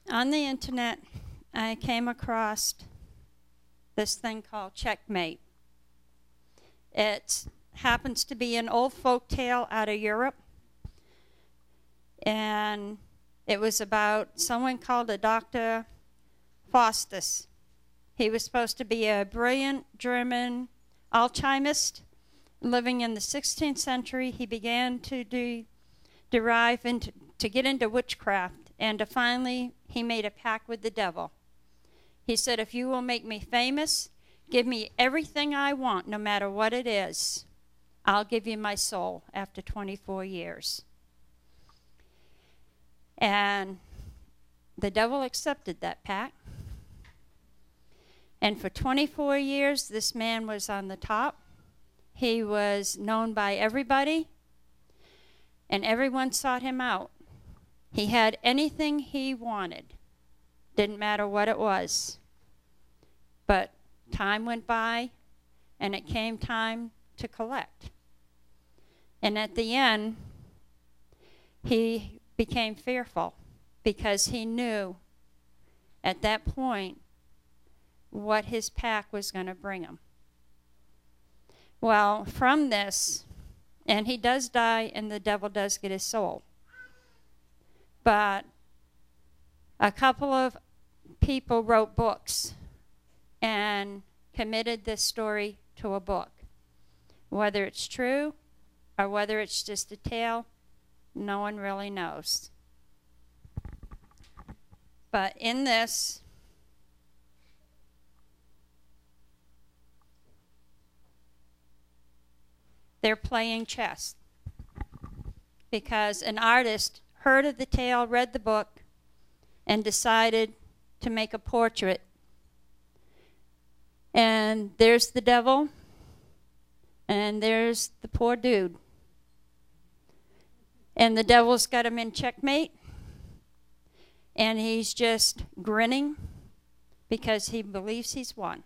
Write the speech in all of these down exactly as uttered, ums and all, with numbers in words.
On the internet, I came across this thing called Checkmate. It happens to be an old folk tale out of Europe, and it was about someone called a Doctor Faustus. He was supposed to be a brilliant German alchemist living in the sixteenth century. He began to de derive into to get into witchcraft, and to finally he made a pact with the devil. He said, if you will make me famous, give me everything I want, no matter what it is, I'll give you my soul after twenty-four years. And the devil accepted that pact. And for twenty-four years, this man was on the top. He was known by everybody, and everyone sought him out. He had anything he wanted. Didn't matter what it was. But time went by, and it came time to collect. And at the end, he became fearful because he knew at that point what his pact was going to bring him. Well, from this, and he does die, and the devil does get his soul. But a couple of people wrote books and committed this story to a book. Whether it's true or whether it's just a tale, no one really knows. But in this, they're playing chess because an artist heard of the tale, read the book, and decided to make a portrait. And there's the devil, and there's the poor dude. And the devil's got him in checkmate, and he's just grinning because he believes he's won.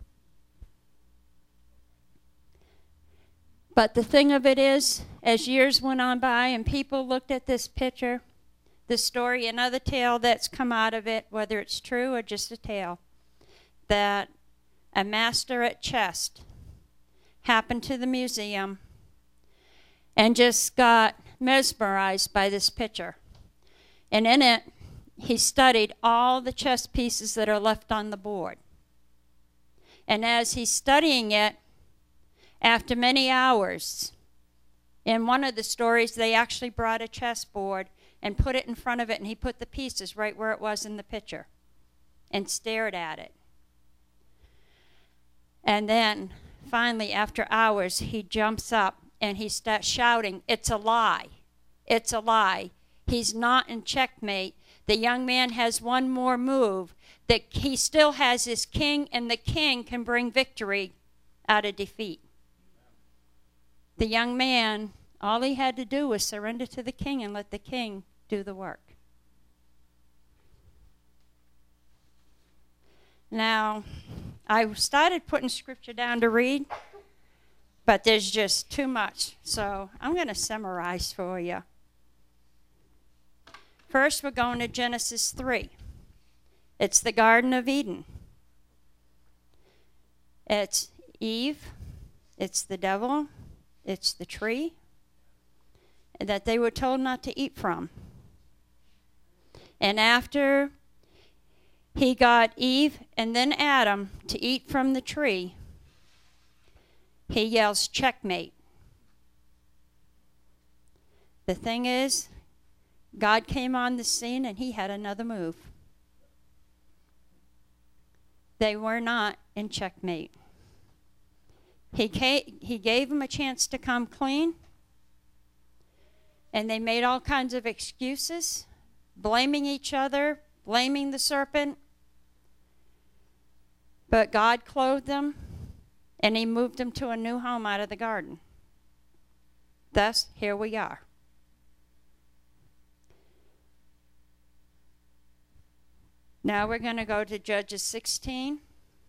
But the thing of it is, as years went on by and people looked at this picture, the story, another tale that's come out of it, whether it's true or just a tale, that a master at chess happened to the museum and just got mesmerized by this picture. And in it, he studied all the chess pieces that are left on the board. And as he's studying it, after many hours, in one of the stories, they actually brought a chessboard and put it in front of it, and he put the pieces right where it was in the picture and stared at it. And then, finally, after hours, he jumps up and he starts shouting, "It's a lie. It's a lie. He's not in checkmate. The young man has one more move, that he still has his king, and the king can bring victory out of defeat." The young man, all he had to do was surrender to the king and let the king do the work. Now, I started putting scripture down to read, but there's just too much. So I'm going to summarize for you. First, we're going to Genesis three. It's the Garden of Eden. It's Eve. It's the devil. It's the tree that they were told not to eat from. And after he got Eve and then Adam to eat from the tree, he yells, "Checkmate." The thing is, God came on the scene and he had another move. They were not in checkmate. He, came, he gave them a chance to come clean, and they made all kinds of excuses, blaming each other, blaming the serpent. But God clothed them, and he moved them to a new home out of the garden. Thus, here we are. Now we're going to go to Judges sixteen.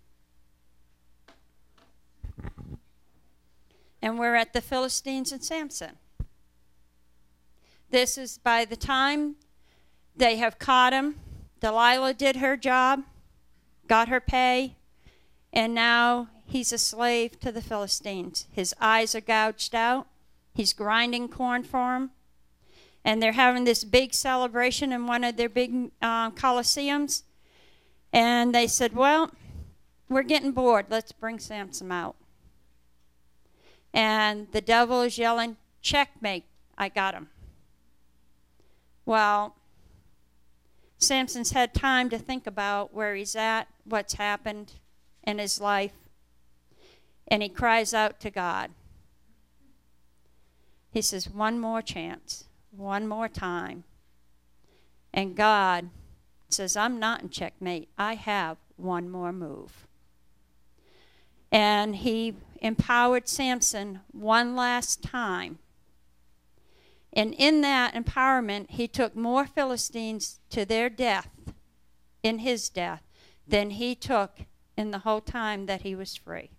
And we're at the Philistines and Samson. This is by the time they have caught him, Delilah did her job, got her pay, and now he's a slave to the Philistines. His eyes are gouged out. He's grinding corn for them. And they're having this big celebration in one of their big uh, coliseums. And they said, well, we're getting bored. Let's bring Samson out. And the devil is yelling, checkmate, I got him. Well, Samson's had time to think about where he's at, what's happened in his life. And he cries out to God. He says, one more chance, one more time. And God says, I'm not in checkmate. I have one more move. And he empowered Samson one last time. And in that empowerment, he took more Philistines to their death, in his death, than he took in the whole time that he was free.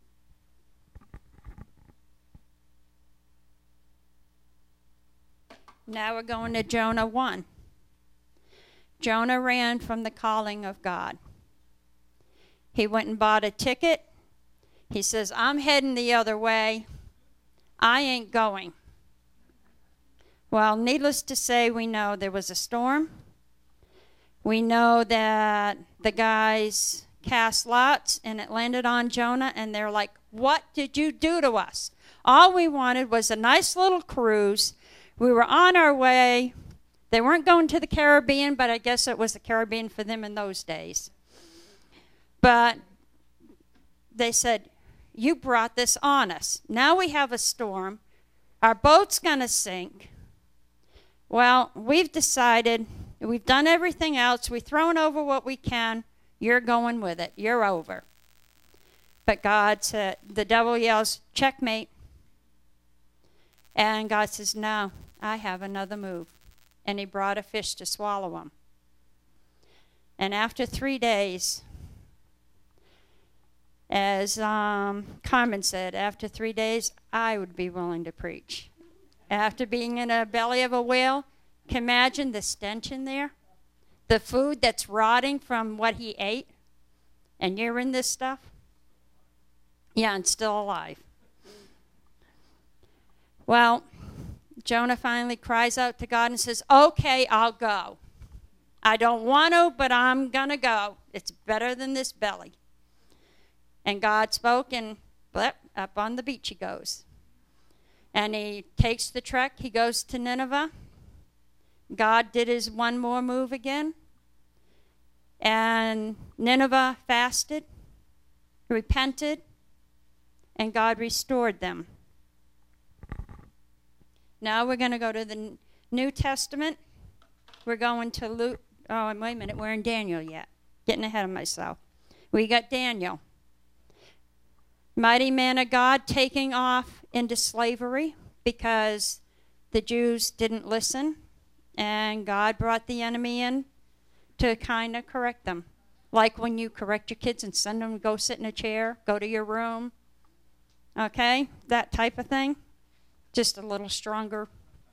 Now we're going to Jonah one. Jonah ran from the calling of God. He went and bought a ticket. He says, I'm heading the other way. I ain't going. Well, needless to say, we know there was a storm. We know that the guys cast lots and it landed on Jonah, and they're like, what did you do to us? All we wanted was a nice little cruise. We were on our way. They weren't going to the Caribbean, but I guess it was the Caribbean for them in those days. But they said, you brought this on us. Now we have a storm. Our boat's going to sink. Well, we've decided, we've done everything else. We've thrown over what we can. You're going with it. You're over. But God said, the devil yells, checkmate. And God says, no, I have another move. And he brought a fish to swallow him. And after three days, as um, Carmen said, after three days, I would be willing to preach. After being in a belly of a whale, can you imagine the stench in there? The food that's rotting from what he ate, and you're in this stuff? Yeah, and still alive. Well, Jonah finally cries out to God and says, okay, I'll go. I don't want to, but I'm going to go. It's better than this belly. And God spoke, and blip, up on the beach he goes. And he takes the trek. He goes to Nineveh. God did his one more move again. And Nineveh fasted, repented, and God restored them. Now we're going to go to the New Testament. We're going to Luke. Oh, wait a minute. We're in Daniel yet. Getting ahead of myself. We got Daniel. Mighty man of God taking off into slavery because the Jews didn't listen. And God brought the enemy in to kind of correct them. Like when you correct your kids and send them to go sit in a chair, go to your room. Okay? That type of thing. Just a little stronger.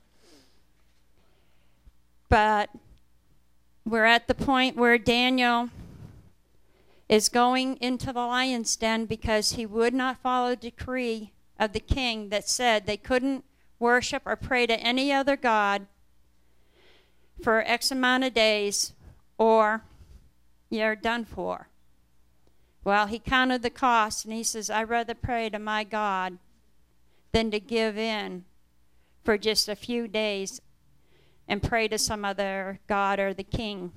But we're at the point where Daniel is going into the lion's den because he would not follow the decree of the king that said they couldn't worship or pray to any other god for X amount of days or you're done for. Well, he counted the cost and he says, I'd rather pray to my God than to give in for just a few days and pray to some other god or the king.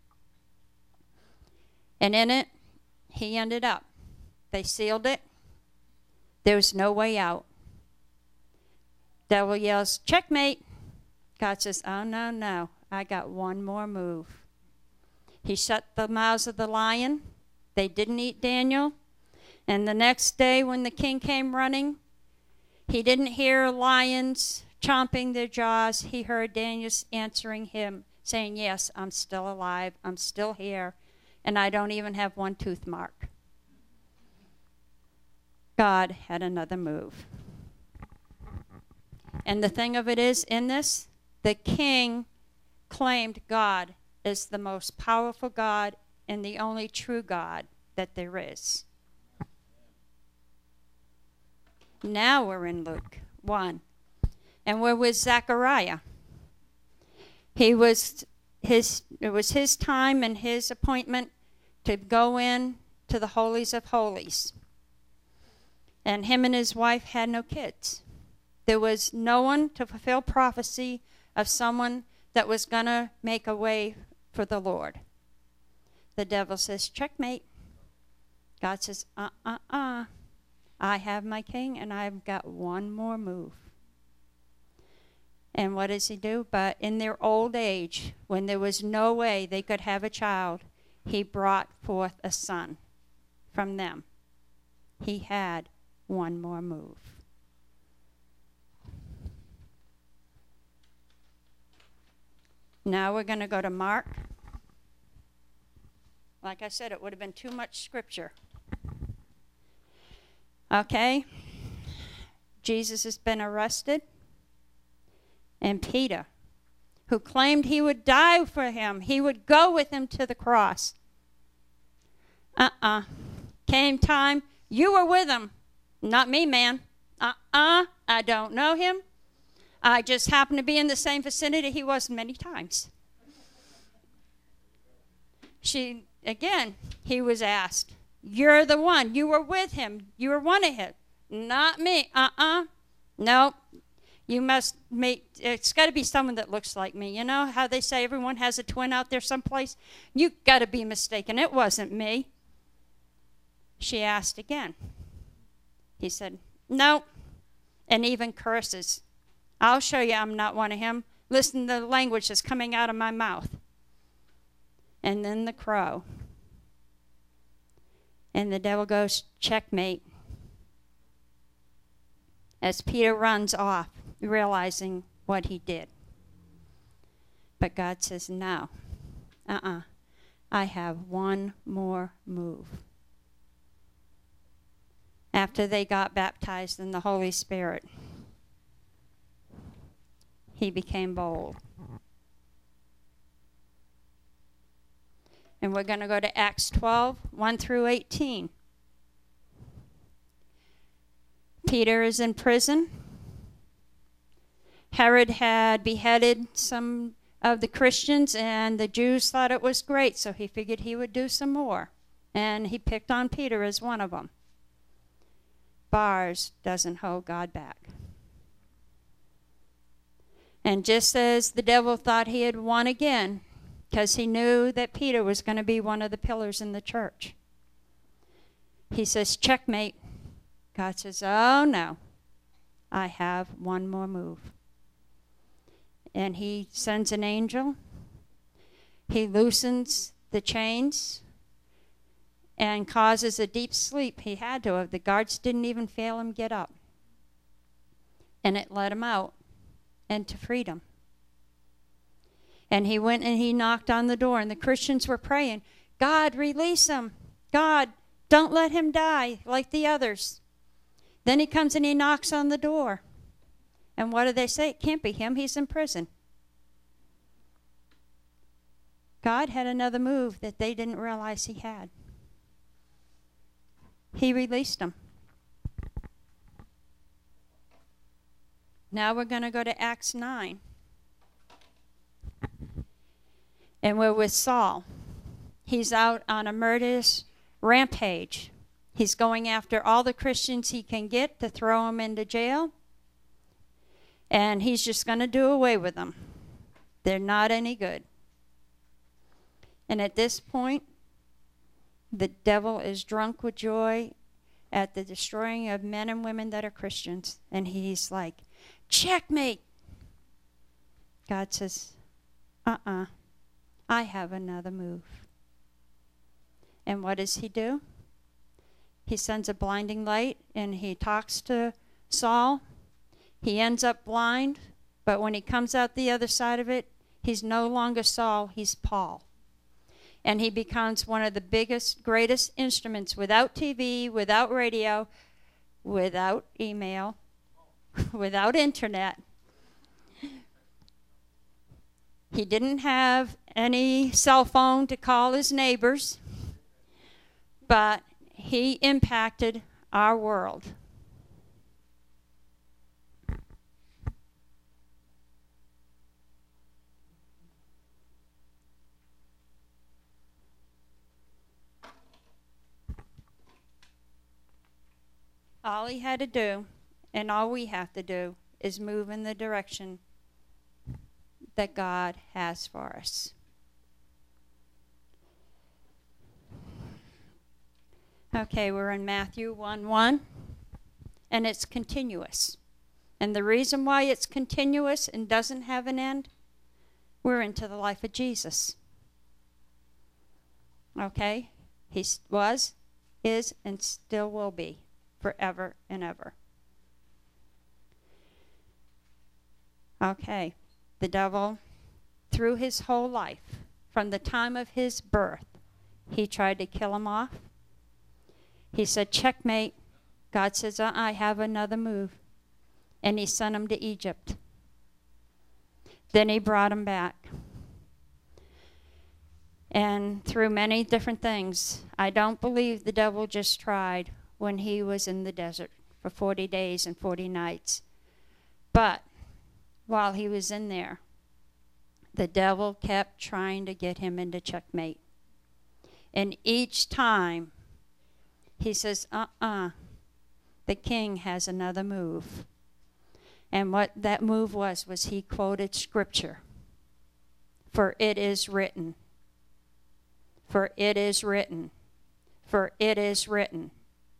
And in it, he ended up. They sealed it. There was no way out. Devil yells, checkmate. God says, oh, no, no. I got one more move. He shut the mouths of the lion. They didn't eat Daniel. And the next day when the king came running, he didn't hear lions chomping their jaws. He heard Daniel answering him, saying, yes, I'm still alive. I'm still here. And I don't even have one tooth mark. God had another move. And the thing of it is, in this, the king claimed God is the most powerful God and the only true God that there is. Now we're in Luke one. And we're with Zechariah. He was his it was his time and his appointment to go in to the holies of holies. And him and his wife had no kids. There was no one to fulfill prophecy of someone that was going to make a way for the Lord. The devil says, checkmate. God says, uh-uh-uh. I have my king, and I've got one more move. And what does he do? But in their old age, when there was no way they could have a child, he brought forth a son from them. He had one more move. Now we're going to go to Mark. Like I said, it would have been too much scripture. Okay. Jesus has been arrested. And Peter, who claimed he would die for him, he would go with him to the cross. Uh-uh. Came time, you were with him. Not me, man. Uh-uh. I don't know him. I just happened to be in the same vicinity he was many times. She, again, he was asked, you're the one. You were with him. You were one of him. Not me. Uh-uh. No. You must make, it's got to be someone that looks like me. You know how they say everyone has a twin out there someplace? You got to be mistaken. It wasn't me. She asked again. He said, no. And even curses. I'll show you I'm not one of him. Listen to the language that's coming out of my mouth. And then the crow. And the devil goes, checkmate. As Peter runs off, realizing what he did. But God says, no. Uh-uh. I have one more move. After they got baptized in the Holy Spirit, he became bold. And we're going to go to Acts twelve, one through eighteen. Peter is in prison. Herod had beheaded some of the Christians, and the Jews thought it was great, so he figured he would do some more. And he picked on Peter as one of them. Bars doesn't hold God back. And just as the devil thought he had won again, because he knew that Peter was going to be one of the pillars in the church, he says, checkmate. God says, oh no, I have one more move. And he sends an angel. He loosens the chains and causes a deep sleep. He had to have. The guards didn't even fail him get up. And it let him out and to freedom. And he went and he knocked on the door, and the Christians were praying, God, release him. God, don't let him die like the others. Then he comes and he knocks on the door. And what do they say? It can't be him. He's in prison. God had another move that they didn't realize he had. He released him. Now we're going to go to Acts nine. And we're with Saul. He's out on a murderous rampage. He's going after all the Christians he can get to throw them into jail. And he's just going to do away with them. They're not any good. And at this point, the devil is drunk with joy at the destroying of men and women that are Christians. And he's like, checkmate. God says, uh-uh, I have another move. And what does he do? He sends a blinding light and he talks to Saul. He ends up blind, but when he comes out the other side of it, he's no longer Saul, he's Paul. And he becomes one of the biggest, greatest instruments without T V, without radio, without email, without internet. He didn't have any cell phone to call his neighbors, but he impacted our world. All he had to do, and all we have to do, is move in the direction that God has for us. Okay, we're in Matthew one one, and it's continuous. And the reason why it's continuous and doesn't have an end, we're into the life of Jesus. Okay? He was, is, and still will be forever and ever. Okay, the devil, through his whole life, from the time of his birth, he tried to kill him off. He said, checkmate. God says, uh-uh, I have another move. And he sent him to Egypt. Then he brought him back. And through many different things, I don't believe the devil just tried when he was in the desert for forty days and forty nights. But while he was in there, the devil kept trying to get him into checkmate. And each time, he says, uh-uh, the king has another move. And what that move was, was he quoted scripture. For it is written. For it is written. For it is written.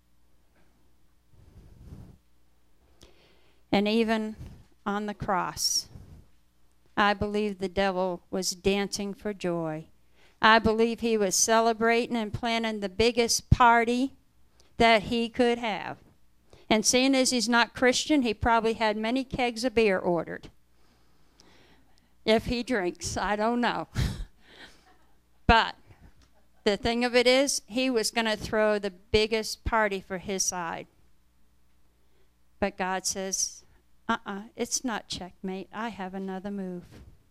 And even on the cross, I believe the devil was dancing for joy. I believe he was celebrating and planning the biggest party that he could have. And seeing as he's not Christian, he probably had many kegs of beer ordered. If he drinks, I don't know. But the thing of it is, he was going to throw the biggest party for his side. But God says, uh-uh, it's not checkmate. I have another move.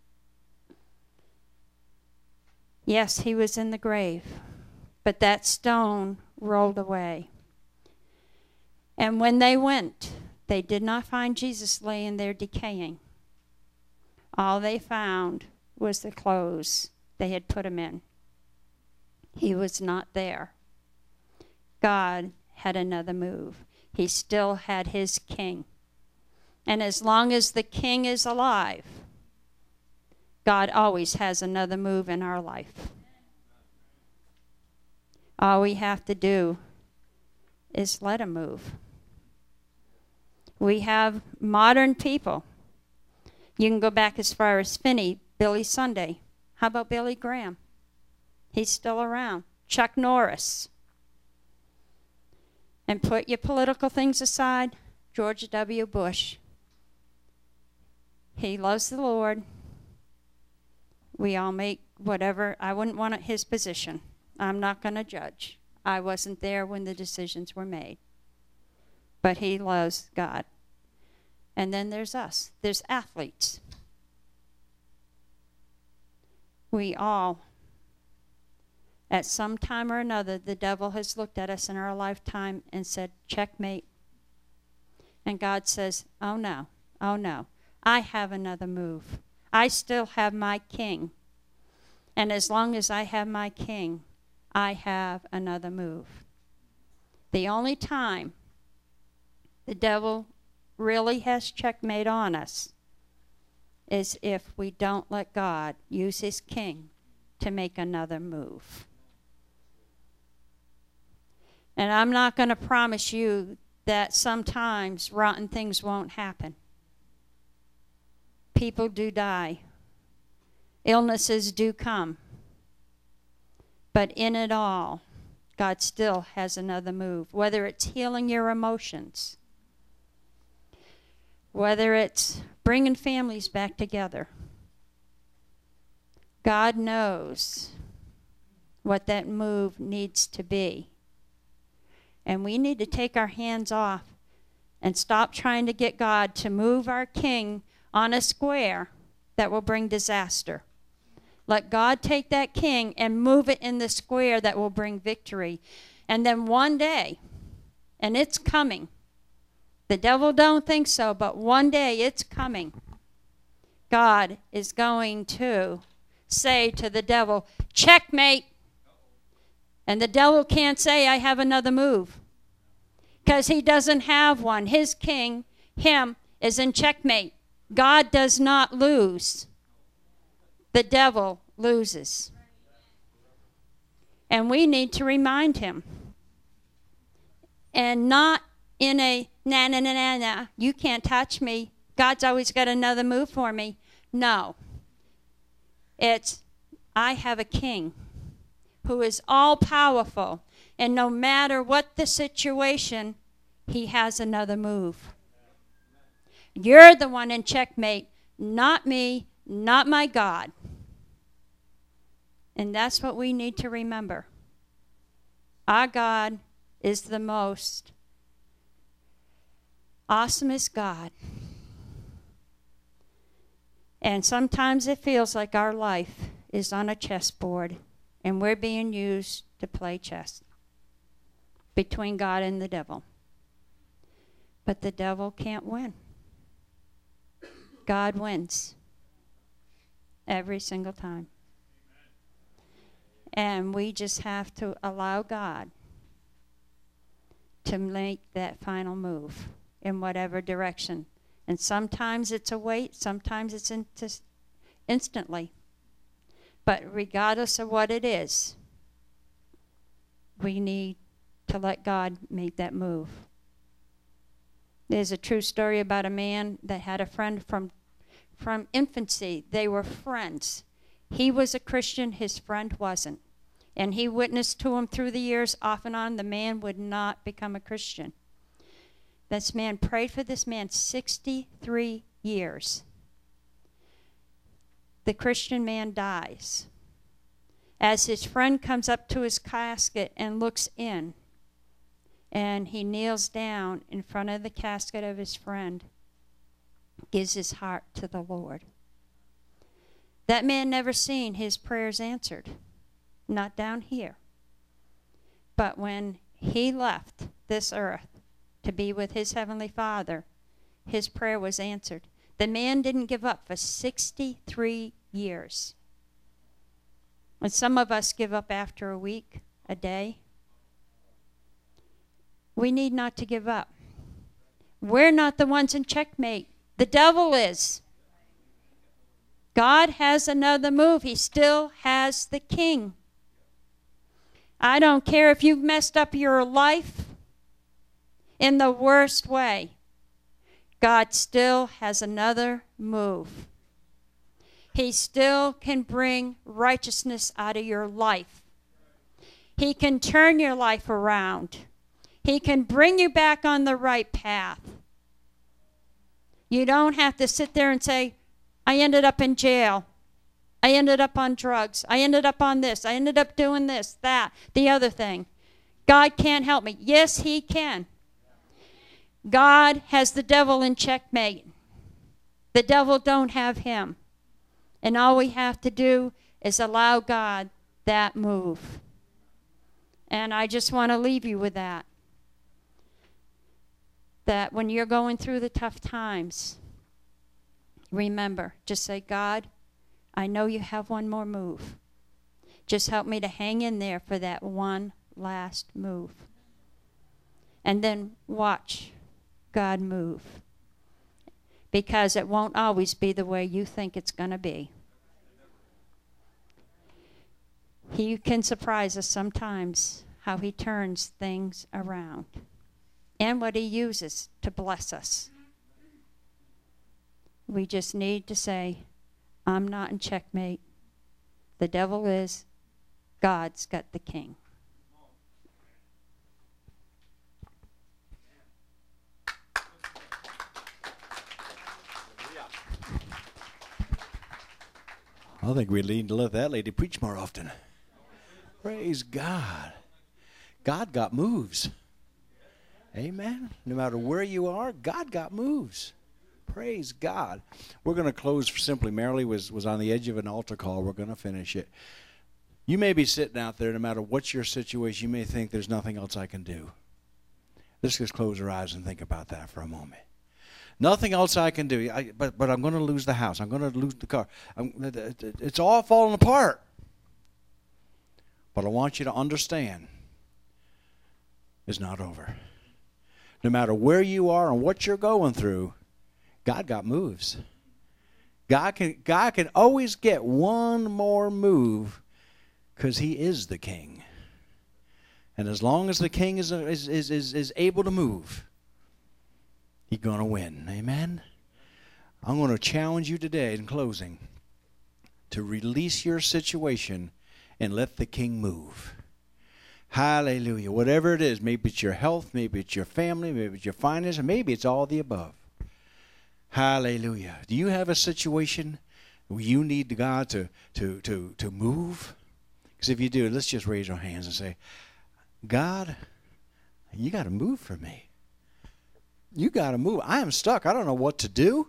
Yes, he was in the grave, but that stone rolled away. And when they went, they did not find Jesus laying there decaying. All they found was the clothes they had put him in. He was not there. God had another move. He still had his king. And as long as the king is alive, God always has another move in our life. All we have to do is let him move. We have modern people. You can go back as far as Finney, Billy Sunday. How about Billy Graham? He's still around. Chuck Norris. And put your political things aside, George W. Bush. He loves the Lord. We all make whatever. I wouldn't want his position. I'm not going to judge. I wasn't there when the decisions were made. But he loves God. And then there's us. There's athletes. We all, at some time or another, the devil has looked at us in our lifetime and said, checkmate. And God says, oh no, oh no. I have another move. I still have my king. And as long as I have my king, I have another move. The only time the devil really has checkmate on us is if we don't let God use his king to make another move. And I'm not going to promise you that sometimes rotten things won't happen. People do die. Illnesses do come. But in it all, God still has another move. Whether it's healing your emotions, whether it's bringing families back together, God knows what that move needs to be. And we need to take our hands off and stop trying to get God to move our king on a square that will bring disaster. Let God take that king and move it in the square that will bring victory. And then one day, and it's coming. The devil don't think so, but one day it's coming. God is going to say to the devil, checkmate. And the devil can't say, I have another move. Because he doesn't have one. His king, him, is in checkmate. God does not lose. The devil loses. And we need to remind him. And not in a, na na na na na, you can't touch me. God's always got another move for me. No. It's, I have a king who is all-powerful. And no matter what the situation, he has another move. You're the one in checkmate, not me, not my God. And that's what we need to remember. Our God is the most awesomest God. And sometimes it feels like our life is on a chessboard and we're being used to play chess between God and the devil. But the devil can't win. God wins every single time. And we just have to allow God to make that final move in whatever direction. And sometimes it's a wait, sometimes it's in instantly. But regardless of what it is, we need to let God make that move. There's a true story about a man that had a friend from, from infancy. They were friends. He was a Christian, his friend wasn't. And he witnessed to him through the years, off and on, the man would not become a Christian. This man prayed for this man sixty-three years. The Christian man dies. As his friend comes up to his casket and looks in, and he kneels down in front of the casket of his friend, gives his heart to the Lord. That man never seen his prayers answered, not down here. But when he left this earth to be with his heavenly Father, his prayer was answered. The man didn't give up for sixty-three years. And some of us give up after a week, a day. We need not to give up. We're not the ones in checkmate. The devil is. God has another move. He still has the king. I don't care if you've messed up your life in the worst way. God still has another move. He still can bring righteousness out of your life. He can turn your life around. He can bring you back on the right path. You don't have to sit there and say, I ended up in jail. I ended up on drugs. I ended up on this. I ended up doing this, that, the other thing. God can't help me. Yes, he can. God has the devil in checkmate. The devil don't have him. And all we have to do is allow God that move. And I just want to leave you with that. That when you're going through the tough times, remember, just say, God, I know you have one more move. Just help me to hang in there for that one last move. And then watch God move. Because it won't always be the way you think it's going to be. He can surprise us sometimes how he turns things around. And what he uses to bless us. We just need to say, I'm not in checkmate. The devil is. God's got the king. I think we need to let that lady preach more often. Praise God. God got moves. Amen. No matter where you are, God got moves. Praise God. We're going to close simply. Marilee was, was on the edge of an altar call. We're going to finish it. You may be sitting out there, no matter what your situation, you may think there's nothing else I can do. Let's just close our eyes and think about that for a moment. Nothing else I can do, I, but, but I'm going to lose the house. I'm going to lose the car. I'm, it's all falling apart. But I want you to understand, it's not over. No matter where you are and what you're going through, God got moves. God can, God can always get one more move because he is the king. And as long as the king is, is, is, is, is able to move, he's going to win. Amen? I'm going to challenge you today in closing to release your situation and let the king move. Hallelujah. Whatever it is, maybe it's your health, maybe it's your family, maybe it's your finances, maybe it's all the above. Hallelujah. Do you have a situation where you need God to, to, to, to move? Because if you do, let's just raise our hands and say, God, you got to move for me. You got to move. I am stuck. I don't know what to do.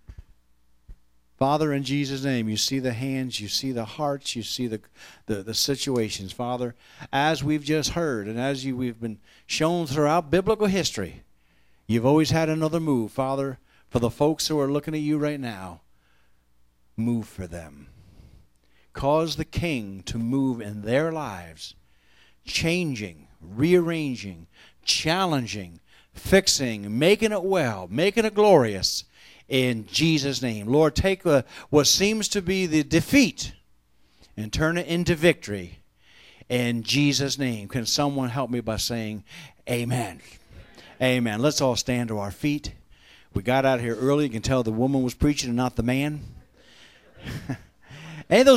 Father, in Jesus' name, you see the hands, you see the hearts, you see the, the, the situations. Father, as we've just heard and as you, we've been shown throughout biblical history, you've always had another move. Father, for the folks who are looking at you right now, move for them. Cause the king to move in their lives, changing, rearranging, challenging, fixing, making it well, making it glorious in Jesus' name. Lord, take a, what seems to be the defeat and turn it into victory in Jesus' name. Can someone help me by saying amen? Amen. Let's all stand to our feet. We got out here early. You can tell the woman was preaching and not the man. Ain't those